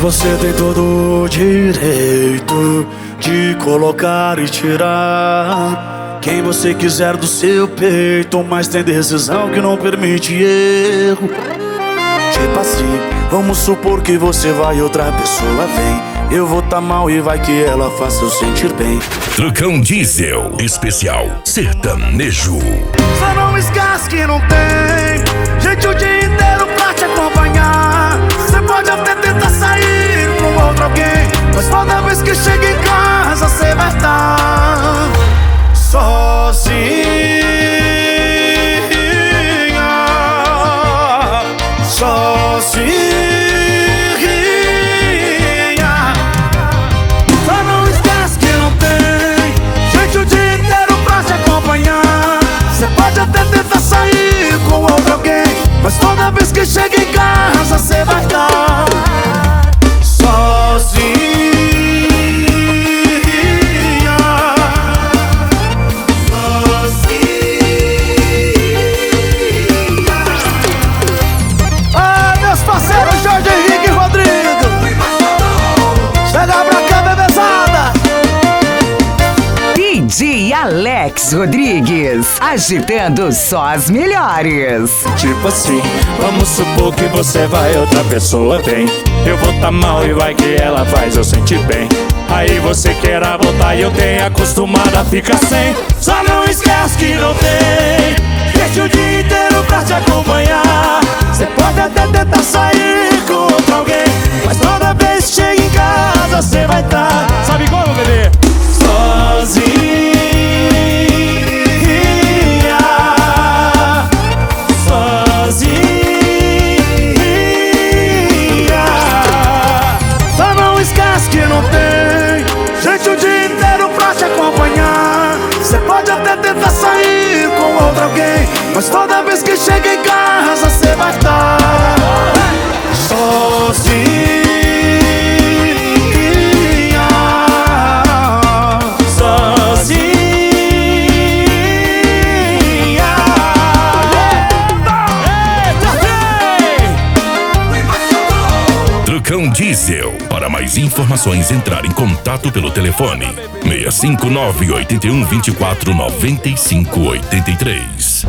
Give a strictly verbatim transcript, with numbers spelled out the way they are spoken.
Você tem todo o direito de colocar e tirar quem você quiser do seu peito, mas tem decisão que não permite erro. Tipo assim, vamos supor que você vai e outra pessoa vem. Eu vou tá mal e vai que ela faça eu sentir bem. Trucão Diesel Especial Sertanejo. Só não esquece que não tem gente o dia inteiro pra te acompanhar. Você pode até tentar sair com outro alguém, mas toda vez que chega em casa você vai estar sozinha. Sozinha. Só não esquece que não tem gente o dia inteiro pra te acompanhar. Você pode até tentar sair com outro alguém, mas toda vez que chega em casa você vai estar sozinha. Ah, meus parceiros Jorge Henrique e Rodrigo, chega pra cá, bebezada. D J Alex Rodrigues, agitando só as melhores. Tipo assim, vamos supor que você vai, outra pessoa vem. Eu vou tá mal e vai que ela faz eu sentir bem. Aí você queira voltar e eu tenho acostumado a ficar sem. Só não esquece que não tem gente o dia inteiro pra te acompanhar. Você pode até tentar sair com outro alguém, mas toda vez que chega em casa você vai tá, sabe como, bebê? Sozinha. Que não tem gente o dia inteiro pra te acompanhar. Você pode até tentar sair com outro alguém, mas toda vez que chega em casa você vai estar sozinha. Sozinha. Trucão Diesel. Para mais informações, entrar em contato pelo telefone seis cinco nove, oito um, dois quatro, nove cinco oito três.